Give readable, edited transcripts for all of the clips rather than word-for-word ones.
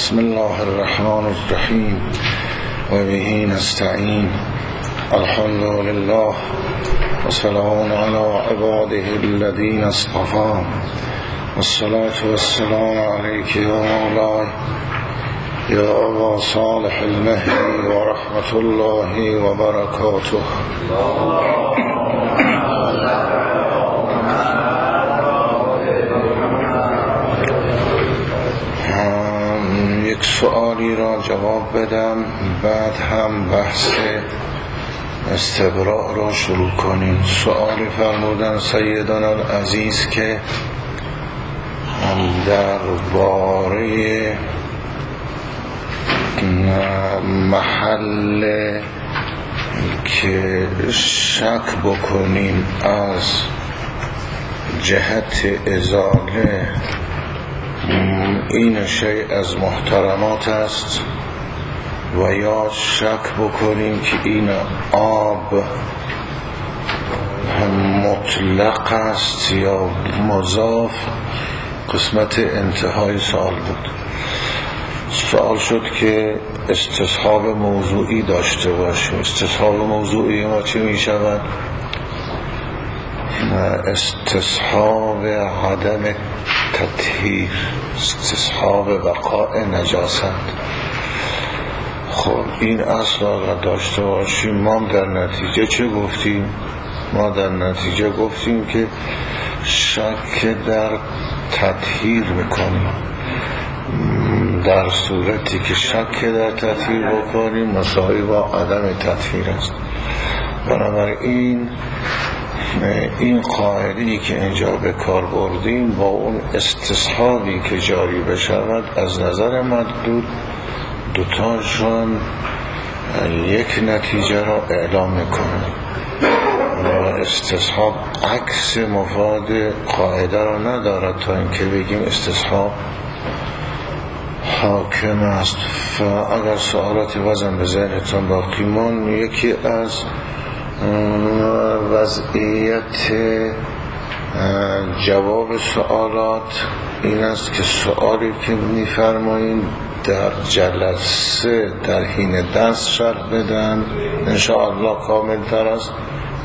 بسم الله الرحمن الرحیم و به نستعین. الحمد لله و سلام علی عباده الذین اصطفی والصلاة والسلام علیک یا مولاي یا ابا صالح المهدی و رحمت الله و برکاته. یک سوالی را جواب بدم، بعد هم بحث استبراء را شروع کنیم. سوالی فرمودن سیدان العزیز که درباره محل که شک بکنیم از جهت ازاله این شیء از محترمات است و یا شک بکنیم که این آب مطلق است یا مضاف. قسمت انتهای سوال بود. سوال شد که استصحاب موضوعی داشته باشیم. استصحاب موضوعی ما چه می شود؟ استصحاب عدم تطهیر، استصحاب وقاع نجاست. خب این اصل را داشته باشیم. ما در نتیجه چه گفتیم؟ ما در نتیجه گفتیم که شک در تطهیر میکنیم. در صورتی که شک در تطهیر بکنیم مساوی با عدم تطهیر است. بنابراین این قاعده‌ای که اینجا به کار بردیم با اون استصحابی که جاری بشود از نظر مردود دوتاشون یک نتیجه را اعلام میکنه و استصحاب عکس مفاد قاعده را ندارد تا اینکه بگیم استصحاب حاکم است. اگر سوالات وزن به ذهنتان باقی ماند، یکی از وضعیت جواب سوالات این است که سوالی که می‌فرمایید در جلسه در حین درس شرح بدن انشاءالله کامل تر است.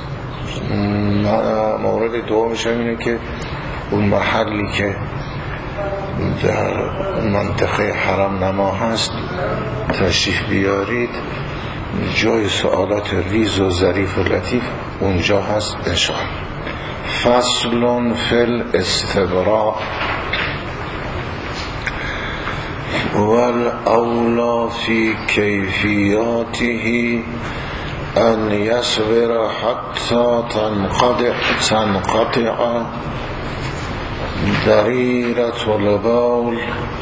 مورد دومش اینه که اون محلی که در منطقه حرم نما هست تشریف بیارید، جای سوالات ریز و ظریف و لطیف اونجا هست انشاءالله. فصل فی الاستبراء والاولا فی کیفیاته ان یصبر حتی تنقطع ضریرة البول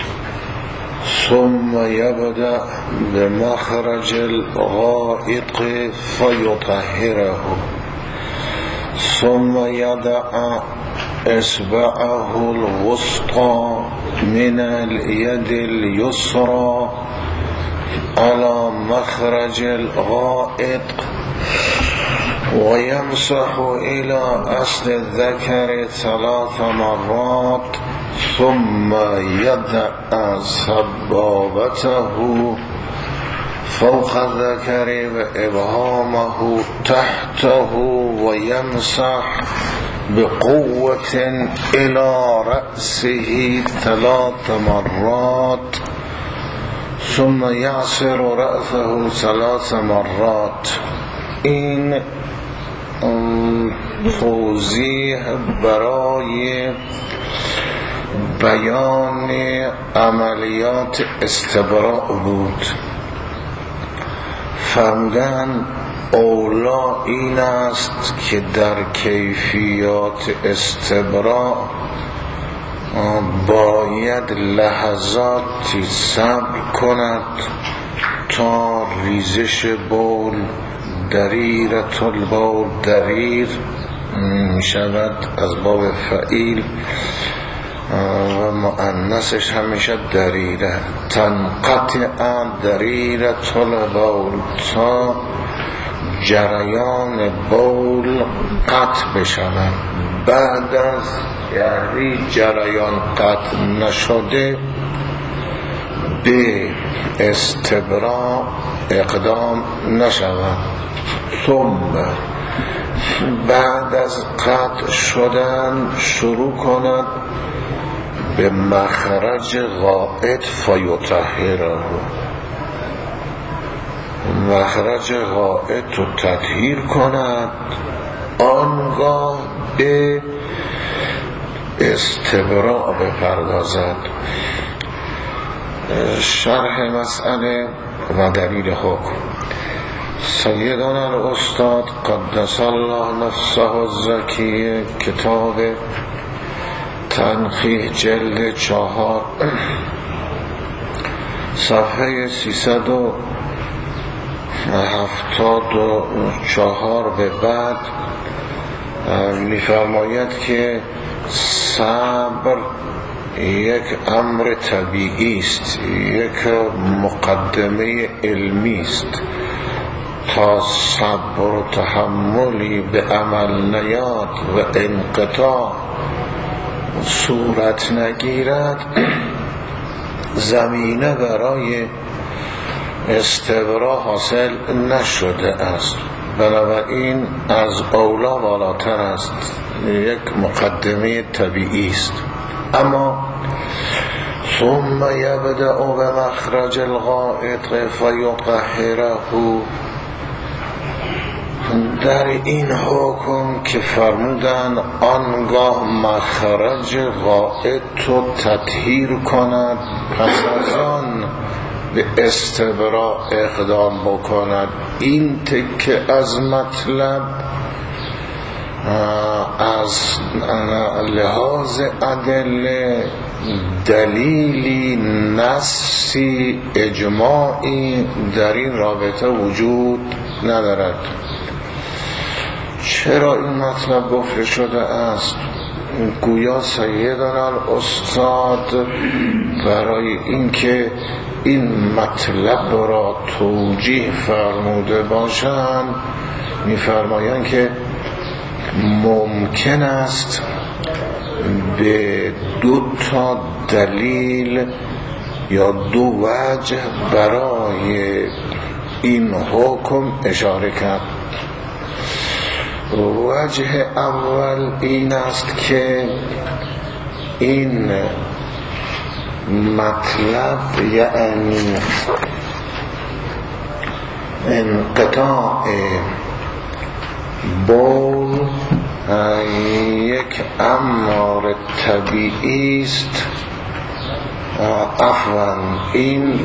ثم يبدأ بمخرج الغائط فيطهره ثم يضع إصبعه الوسطى من اليد اليسرى على مخرج الغائط ويمسح إلى أصل الذكر 3 مرات ثم يضع سبابته فوق الذكر وإبهامه تحته ويمسح بقوة إلى رأسه 3 مرات ثم يعصر رأسه 3 مرات. این توضیح برای بیان عملیات استبراء بود. فرمودن اولا این است که در کیفیات استبراء باید لحظاتی صبر کند تا ریزش بول، دریرة البول، دریر می شود از باب فعیل و مؤنثش همیشه دریره. تنقطع دریرة البول، تا جریان بول قطع بشود. بعد از یعنی جریان قطع نشده به استبراء اقدام نشود، ثم بعد از قطع شدن شروع کند به مخرج غائط فیطهره، مخرج غائط رو تطهیر کند، آنگاه به استبراء بپردازد. شرح مسئله و دلیل حکم. سیدنا الاستاد قدس الله نفسه الزکیه، کتاب تنقیح جلد 4 صفحه 374 به بعد می‌فرماید که صبر یک امر طبیعی است، یک مقدمه علمی است. تا صبر و تحملی به عمل نیاد و انقطاع صورت نگیرد، زمینه برای استبراء حاصل نشده است. بنابراین از اولا بالاتر است، یک مقدمه طبیعی است. اما ثم یبدأ بمخرج الغائط فیطهره، در این حکم که فرمودن آنگاه مخرج غائط رو تطهیر کند، پس از آن به استبراء اقدام بکند. این تکه از مطلب از لحاظ ادله دلیلی نصی اجماعی در این رابطه وجود ندارد. چرا این مطلب گفته شده است؟ گویا سیدنا الاستاد برای اینکه این مطلب را توجیه فرموده باشند می‌فرمایند که ممکن است به 2 دلیل یا 2 وجه برای این حکم اشاره کرد. وجه اول این است که این مطلب یعنی انقطاع بول یک امر طبیعی است. عفوا، این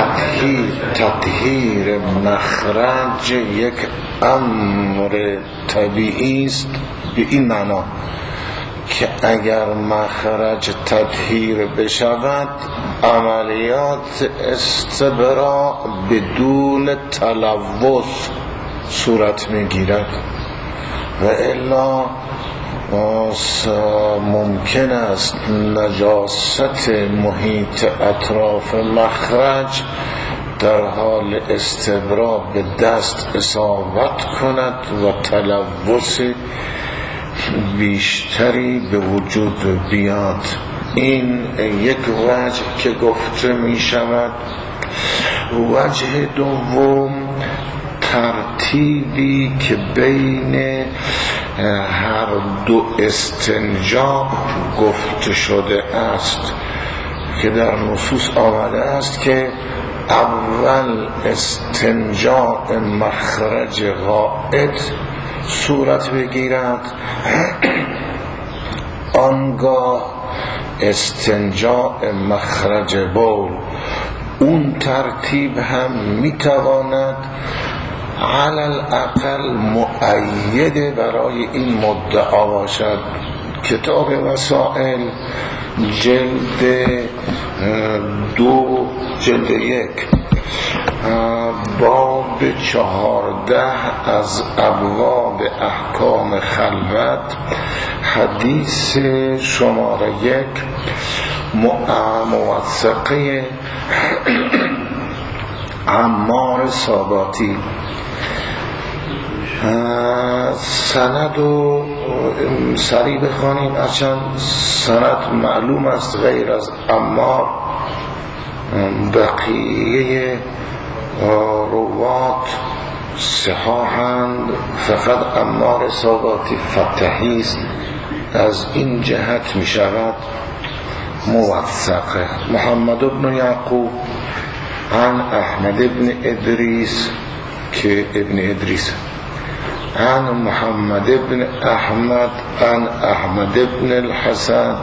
تطهیر مخرج یک امر طبیعی است، به این معنا که اگر مخرج تطهیر بشود عملیات استبراء بدون تلوث صورت میگیرد و الا ممکن است نجاست محیط اطراف مخرج در حال استبراء به دست اصابت کند و تلوث بیشتری به وجود بیاد. این یک وجه که گفته می شود. وجه دوم ترتیبی که بین هر 2 استنجا گفته شده است که در نصوص آمده است که اول استنجاء مخرج غائط صورت بگیرد، آنگاه استنجاء مخرج بول. اون ترتیب هم میتواند علی الاقل مؤیده برای این مدعا باشد. کتاب وسائل جلد 2 جلد 1 باب 14 از ابواب احکام خلوت، حدیث شماره 1 موثقه عمار ساباتی. سند و سریع بخوانیم، اچند سند معلوم است غیر از عمار بقیه روات صحاحند، فقط عمار ساباتی فتحی است، از این جهت می شود موثقه. محمد بن یعقوب عن احمد بن ادریس که ابن ادریس، عن محمد بن احمد عن احمد بن الحسن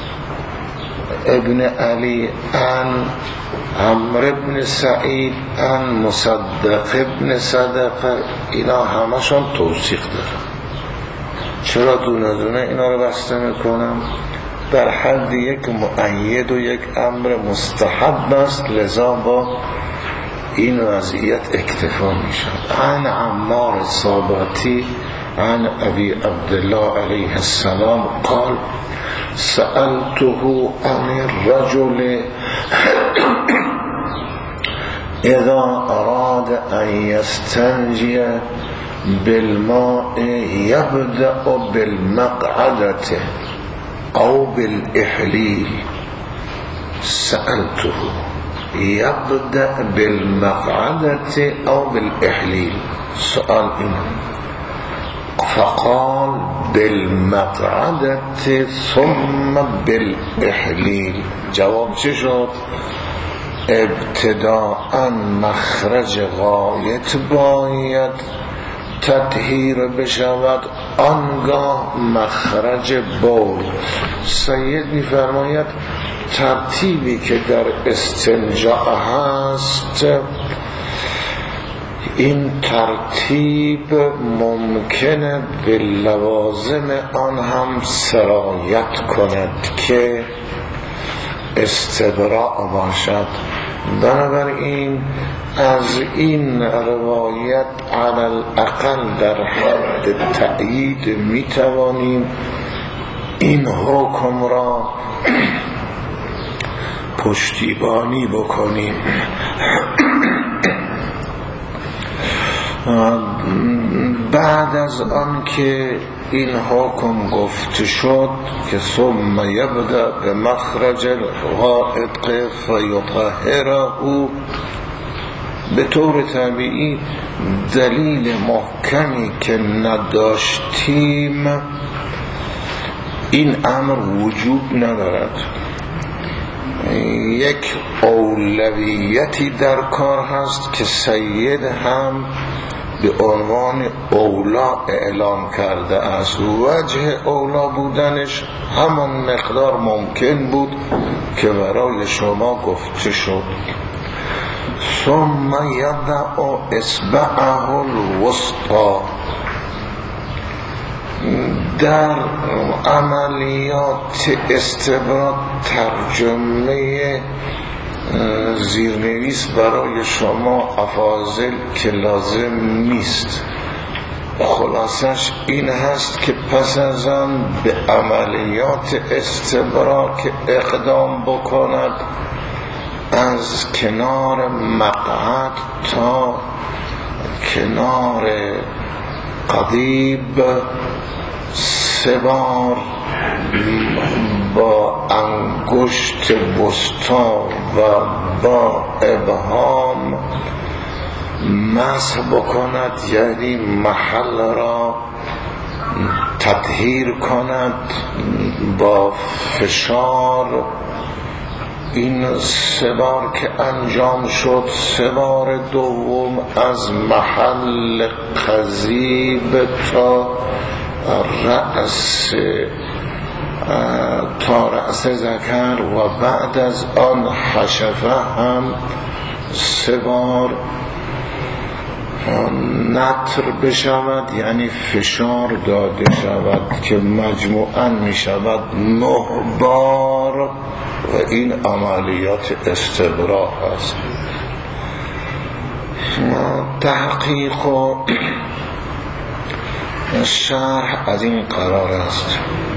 ابن علی عن عمرو بن سعید عن مصدق بن صدقه. اینا همشون توثیق دارن. چرا دونه دونه اینا رو بسته میکنم؟ در حد یک مؤید و یک امر مستحب است، لذا با این وضعیت اکتفا میشد. عن عمار صاباتی عن ابی عبدالله علیه السلام قال سألته عن الرجل اذا اراد ان يستنجي بالماء يبدأ بالمقعدة او بالاحلیل. سألته يبدأ بالمقعدة او بالاحلیل. سؤال این فقال بالمقعدة ثم بالاحلیل. جواب چه شد؟ ابتداء مخرج غایت باید تطهیر بشود، آنگاه مخرج بول. سید می‌فرماید ترتیبی که در استنجاء هست، این ترتیب ممکنه به لوازم آن هم سرایت کند که استبراء باشد. بنابراین از این روایت علی الاقل در حد تأیید میتوانیم این حکم را پشتیبانی بکنیم. بعد از آن که این حکم گفته شد که ثم یبدأ به مخرج الغائط فیطهره، به طور طبیعی دلیل محکمی که نداشتیم این امر وجود ندارد. یک اولویتی در کار هست که سید هم به عنوان اولا اعلام کرده است. وجه اولا بودنش همان مقدار ممکن بود که برای شما گفته شد. ثم یضع اصبعه الوسطی. در عملیات استبراء ترجمه زیرنویس برای شما افاضل که لازم نیست. خلاصش این هست که پس از آن به عملیات استبراء که اقدام بکند، از کنار مقعد تا کنار قضیب 3 بار با انگشت وسطی و با ابهام مسح بکند، یعنی محل را تطهیر کند با فشار. این 3 بار که انجام شد، 3 بار دوم از محل قضیب تا رأس ذکر و بعد از آن حشفه هم 3 بار نطر بشود، یعنی فشار داده شود که مجموعاً می شود 9 بار و این عملیات استبراء است. تحقیق و شرح از این قرار است.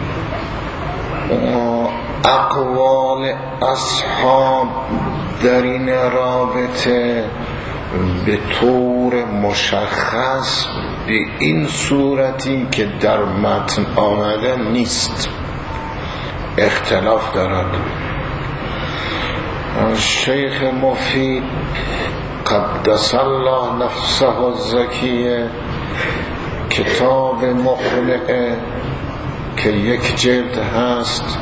اقوال اصحاب در این رابطه به طور مشخص به این صورتی که در متن آمده نیست، اختلاف دارد. شیخ مفید قدس الله نفسه الزکیه کتاب مقنعه که یک جلد هست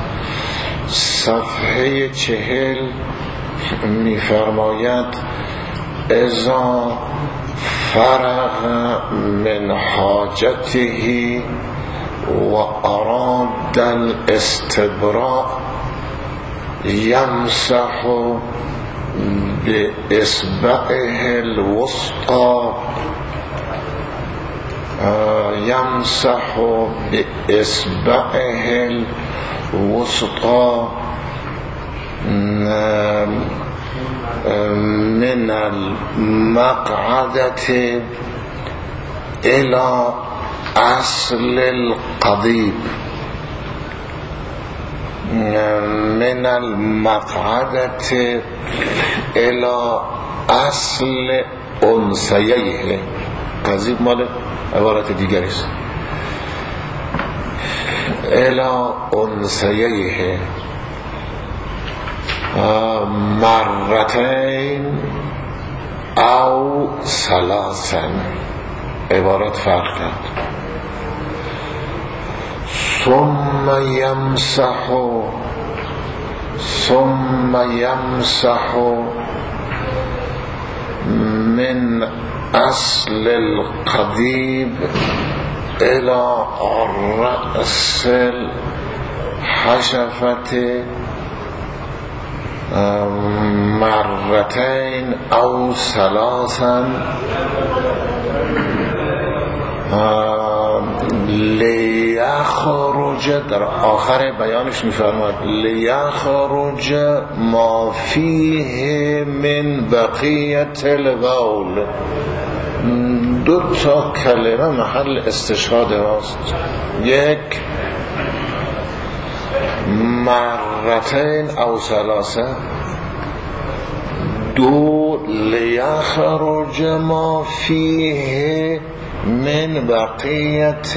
صفحه 40 می‌فرماید اذا فرغ من حاجته و اراد الاستبراء یمسح باصبعه الوسطى الوسطى من المقعدة الى اصل القضيب من المقعدة الى اصل انثیه. قضیب مال عبارت دیگری است. الى انثیه مرتين او ثلاثا. عبارت فرق کرد. ثم يمسح من اصل القضيب الى رأس الحشفة مرتين او ثلاثا لیخرج. در آخر بیانش میفرماید لیخرج ما فیه من بقیت البول. دو تا کلمه محل استشهاد هاست. یک مرتين او ثلاثه، دو لیخرج ما فیه من بقیت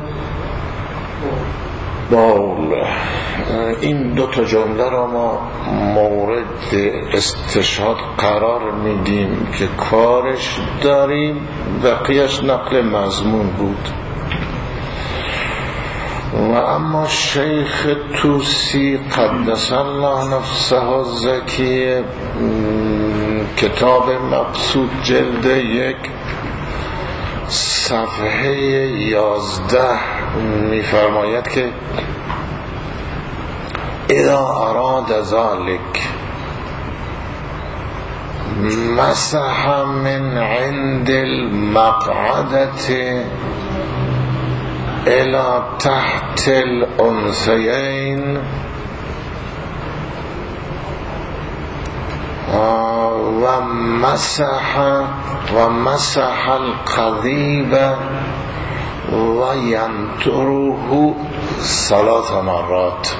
البول. این دو تا جمله را ما مورد استشهاد قرار میدیم که کارش داریم، بقیهش نقل مضمون بود. و اما شیخ توسی قدس الله نفسه الزکیه کتاب مقصود جلد 1 صفحه 11 میفرماید که اذا اراد ذلك مسح من عند المقعدة الى تحت الانثيين ومسح القضيب وينتره 3 مرات.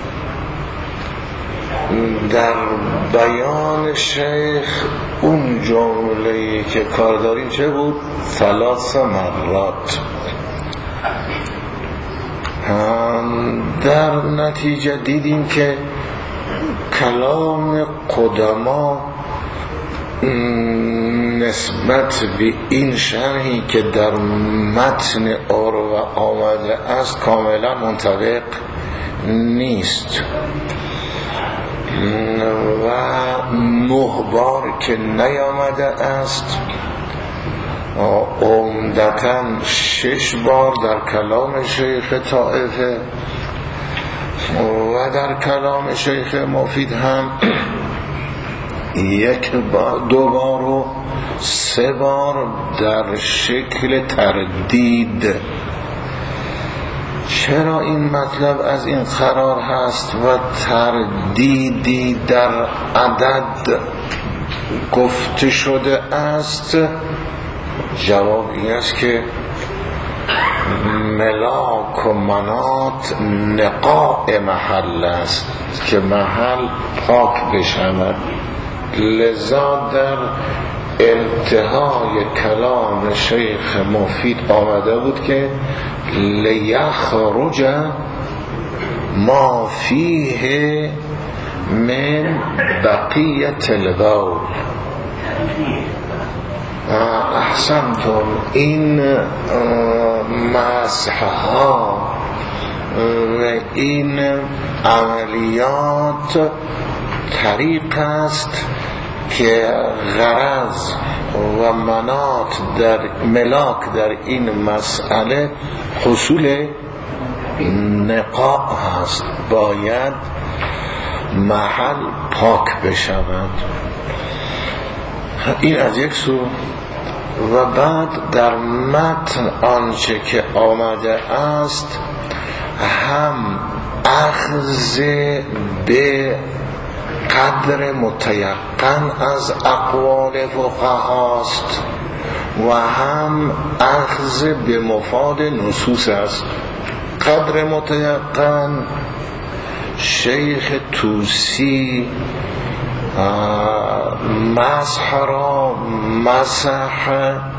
در بیان شیخ اون جمله‌ای که کار داریم چه بود؟ 3 مرات. در نتیجه دیدیم که کلام قدما نسبت به این شرحی که در متن عروه آمده است کاملا منطبق نیست و 9 بار که نیامده است، عمدتاً 6 بار در کلام شیخ طائفه و در کلام شیخ مفید هم 1 بار 2 بار و 3 بار در شکل تردید. چرا این مطلب از این قرار هست و تردیدی در عدد گفته شده است؟ جواب این است که ملاک و منات نقاء محل است که محل پاک بشود. لذا در انتهای کلام شیخ مفید آمده بود که لیخرج ما فیه من بقیت القول. احسنتم. این مسح ها و این عملیات طریق است که غرض و ملاک در این مسئله حصول نقاء هست. باید محل پاک بشود. این از یک سو. و بعد در متن آنچه که آمده است هم اخذ به قدر متیقن از اقوال فقهاست و هم اخذ به مفاد نصوص است. قدر متیقن شیخ طوسی مسح را مسح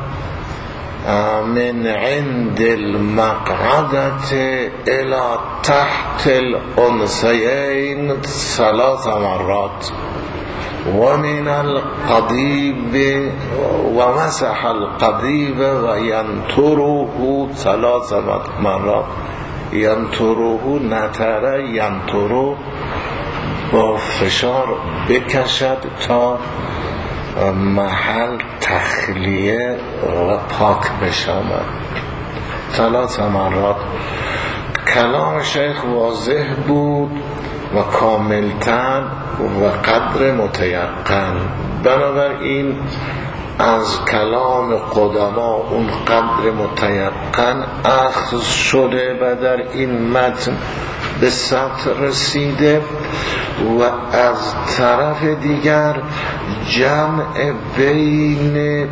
من عند المقعدة الى تحت الانثيين 3 مرات و من القضيب و مسح القضيب و ینطره 3 مرات. ینطره نطره ینطره با فشار بکشد تا محل تخلیه و پاک بشود 3 مرات. کلام شیخ واضح بود و کاملتر و قدر متیقن. بنابراین از کلام قدما اون قدر متیقن اخذ شده و در این متن به سطر رسیده و از طرف دیگر جمع بین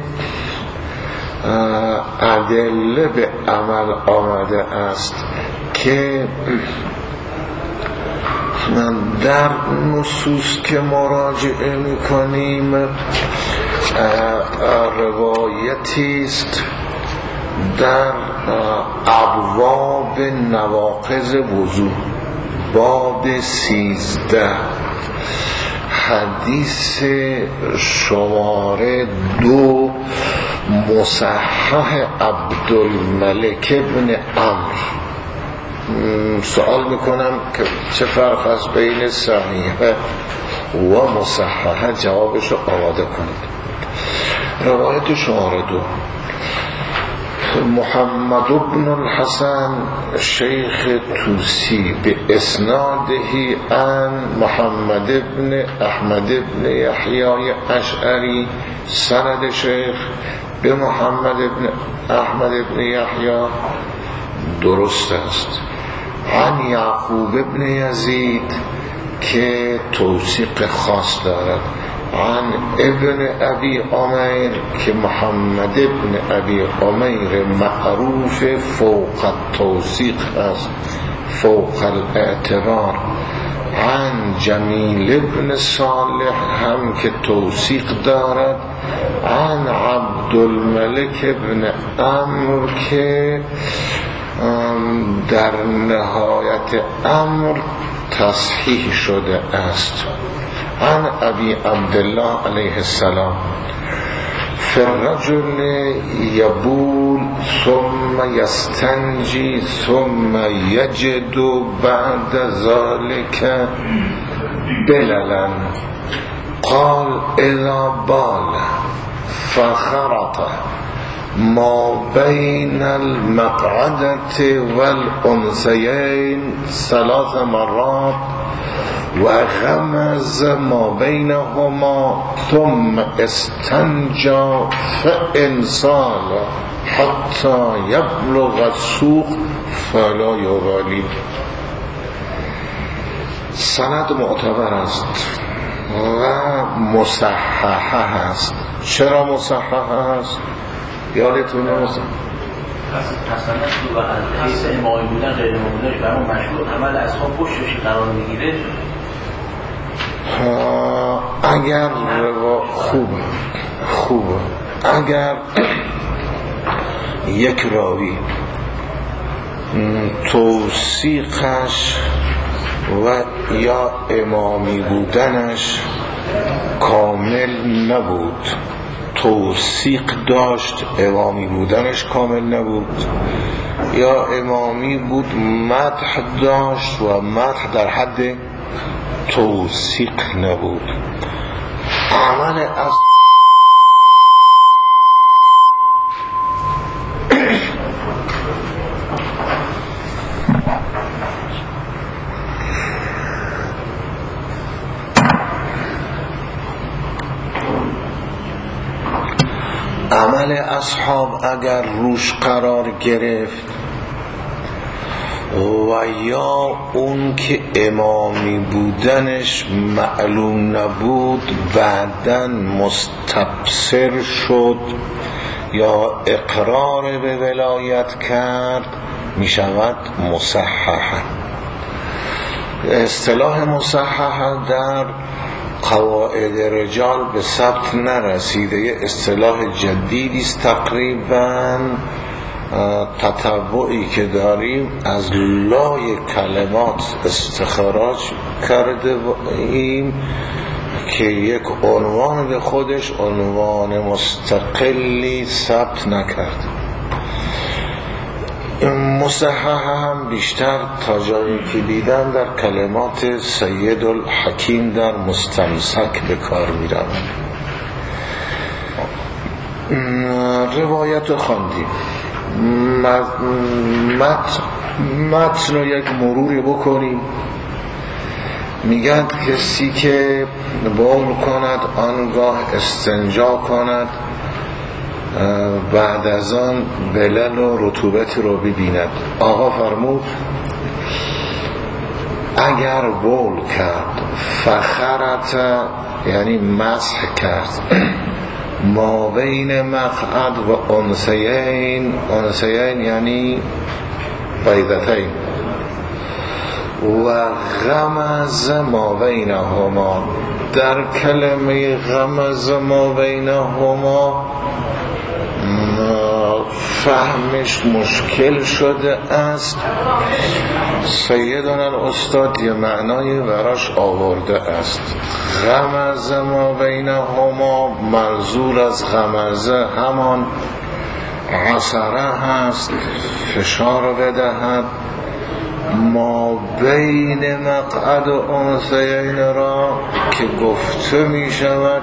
ادله به عمل آمده است که در نصوص که مراجعه میکنیم روایتی است در ابواب نواقض وضو باب 13 حدیث شماره 2 مصحح عبدالملک ابن عمرو. سوال میکنم که چه فرق است بین صحیحه و مصححه؟ جوابشو آماده کنید. روایت شماره 2 محمد بن الحسن شیخ طوسی به اسناده عن محمد بن احمد بن یحیی اشعری. سند شیخ به محمد بن احمد بن یحیی درست است. عن یعقوب بن یزید که توثیق خاص دارد. عن ابن ابی عمیر که محمد ابن ابی عمیر معروف فوق التوثیق است، فوق الاعتبار. عن جمیل ابن صالح هم که توثیق دارد. عن عبدالملک ابن عمرو که در نهایت امر تصحیح شده است. عن ابی عبدالله علیه السلام فی الرجل یبول ثم یستنجی ثم یجد بعد ذلك بللا قال اذا بال فخرط ما بین المقعدة والانثیین 3 مرات و غمز ما بینهما ثم استنجا فانسال حتی یبلغ السوق فلا یبالی. سند معتبر است و مصححه است. چرا مصححه است؟ یادتونه مصححه حسنت و از حیث امامی بودن غیر امامی بودنش برای مشهور عمل اصحاب پشتش قرار میگیره. اگر خوبه اگر یک راوی توثیقش و یا امامی بودنش کامل نبود، توثیق داشت امامی بودنش کامل نبود، یا امامی بود مدح داشت و مدح در حد توثیق نبود. عمل عمل اصحاب اگر روش قرار گرفت و یا اون که امامی بودنش معلوم نبود بعداً مستبصر شد یا اقرار به ولایت کرد، می شود مصححه. اصطلاح مصححه در قواعد رجال به ثبت نرسیده، یه اصطلاح جدیدی است تقریباً. تتبعی که داریم از لای کلمات استخراج کرده ایم که یک عنوان به خودش عنوان مستقلی ثبت نکرد. مصحح هم بیشتر تا جایی که دیدم در کلمات سید الحکیم در مستمسک به کار می‌رود. روایت خواندیم، متن رو یک مروری بکنیم. میگن کسی که بول کند آنگاه استنجا کند بعد از آن بلل و رطوبت رو ببیند. آقا فرمود اگر بول کرد فخرت یعنی مسح کرد ما بین مقعد و انسیین، انسیین یعنی بیضتین، و غمز ما بینهما، در کلمه غمز ما بینهما فهمش مشکل شده است. سیدنا الاستاد یه معنای براش آورده است. غمز ما بینهما منظور از غمزه همان عصره هست، فشار بدهد. ما بین مقعد و انسیین را که گفته می شود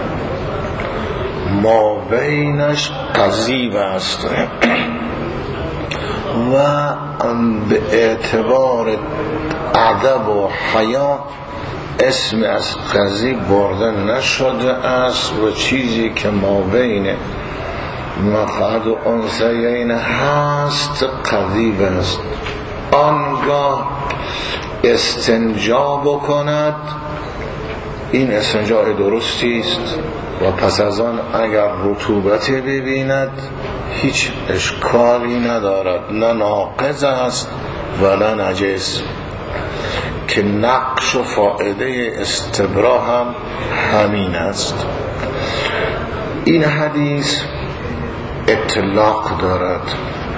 ما بینش قضیب است و به اعتبار ادب و حیا اسم از قضیب برده نشده است و چیزی که ما بین مقعد و انسیین هست قضیب است. آنگاه استنجا بکند، این استنجاء درستی است و پس از آن اگر رطوبت ببیند هیچ اشکالی ندارد، نه ناقض است ولا نجس، که نقش و فائده استبرا هم همین است. این حدیث اطلاق دارد.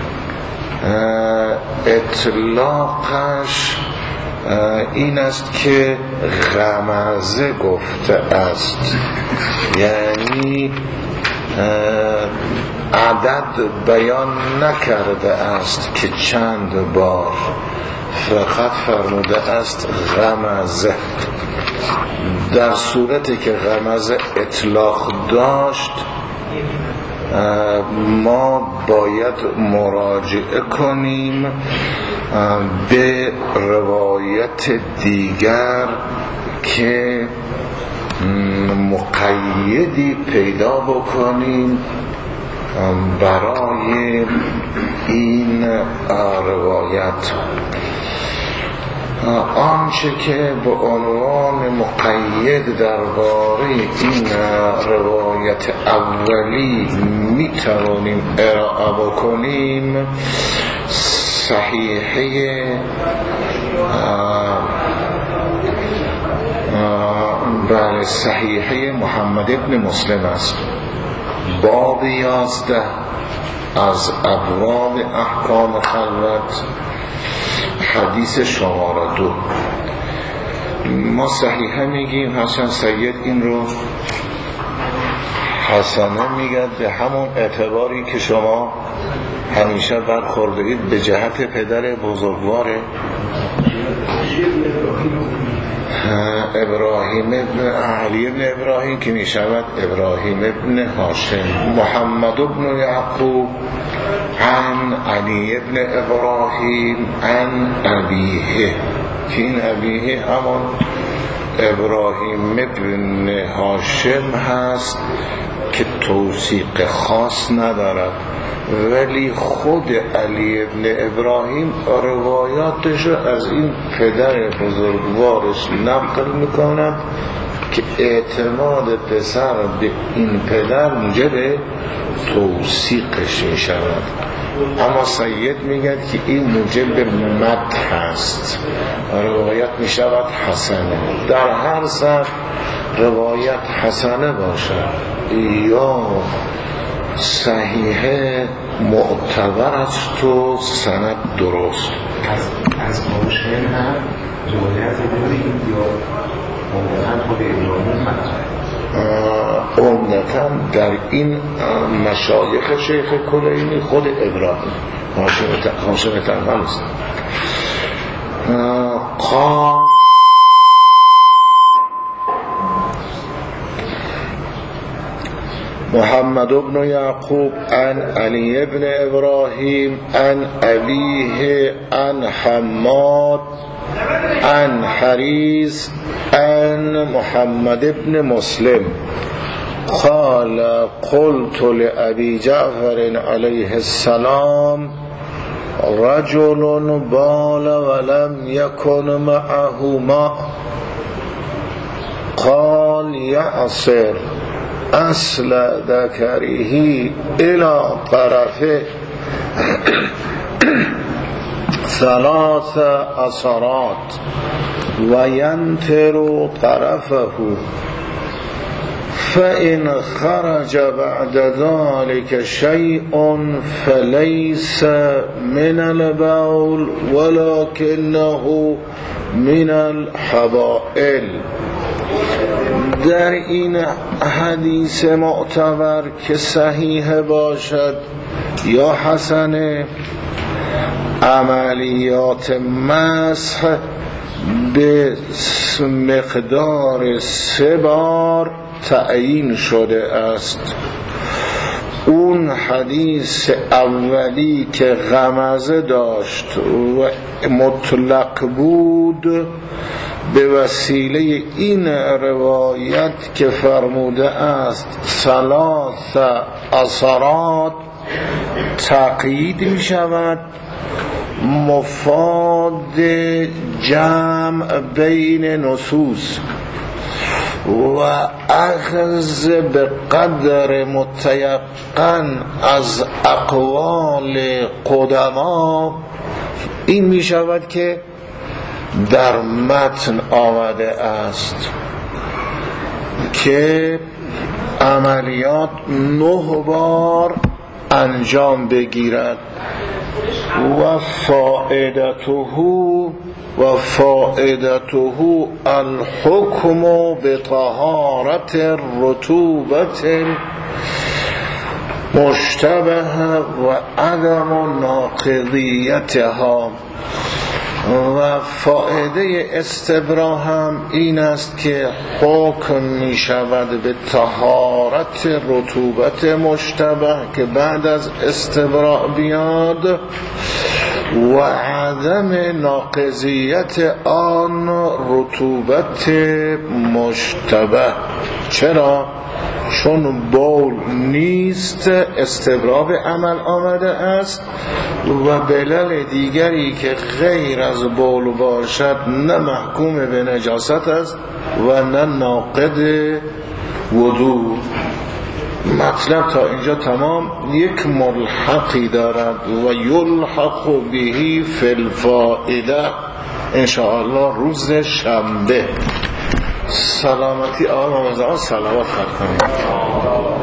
اطلاقش این است که غمزه گفته است، یعنی عدد بیان نکرده است که چند بار، فقط فرموده است غمزه. در صورتی که غمزه اطلاق داشت ما باید مراجعه کنیم به روایت دیگر که مقیدی پیدا بکنیم برای این روایت. آنچه که به عنوان مقید درباره این روایت اولی میتوانیم ارائه بکنیم صحیحه بله صحیحه محمد ابن مسلم است، باب 11 از ابواب احکام خلوت، حدیث شماره 2. ما صحیحه میگیم، حسن سید این رو حسنه میگد به همون اعتباری که شما همیشه برخورده اید به جهت پدر بزرگوار ابراهیم ابن علی ابن ابراهیم که میشود ابراهیم ابن هاشم. محمد ابن یعقوب عن علی ابن ابراهیم عن ابیه که این ابیه همون ابراهیم ابن هاشم هست که توثیق خاص ندارد، ولی خود علی ابن ابراهیم روایاتش از این پدر بزرگوارش نقل میکند که اعتماد پسر به این پدر موجب توثیقش میشود. اما سید میگه که این موجب مدح هست، روایت میشود حسنه. در هر سر روایت حسنه باشد یا صحیحه معتبر است و سند درست. از ماشین هم روایت داریم یا عمدتاً خود ابراهیم عمدتاً در این مشایخ شیخ کلینی خود ابراهیم هاشم تنفل است. محمد ابن یعقوب عن علی ابن ابراهیم عن ابیه عن حماد عن حریث عن محمد ابن مسلم قال قلت لأبي جعفر عليه السلام رجل بال ولم يكن معه ماء قال يعصر اصل ذكره الى طرفه 3 عصرات وينتر طرفه فإن خرج بعد ذلك شيء فليس من البول ولكنه من الحبائل. در این حدیث معتبر که صحیح باشد یا حسنه، عملیات مسح به مقدار 3 بار تعیین شده است. اون حدیث اولی که غمزه داشت و مطلق بود، به وسیله این روایت که فرموده است 3 عصرات تقیید می شود، مفاد جمع بین نصوص و اخذ به قدر متیقن از اقوال قدما این می شود که در متن آمده است که عملیات 9 بار انجام بگیرد و فائدته الحکم بطهارت رطوبت مشتبه و عدم ناقضیتها. و فائده استبرا هم این است که حکم می شود به طهارت رطوبت مشتبه که بعد از استبرا بیاد و عدم ناقضیت آن رطوبت مشتبه. چرا؟ چون بول نیست، استبرا به عمل آمده است و بلل دیگری که غیر از بول باشد نه محکوم به نجاست است و نه ناقض وضو. مطلب تا اینجا تمام. یک ملحقی دارد و یلحق بهی فی الفائده انشاءالله روز شنبه. سلامتی آقا مزعان صلوات خواهد کنید.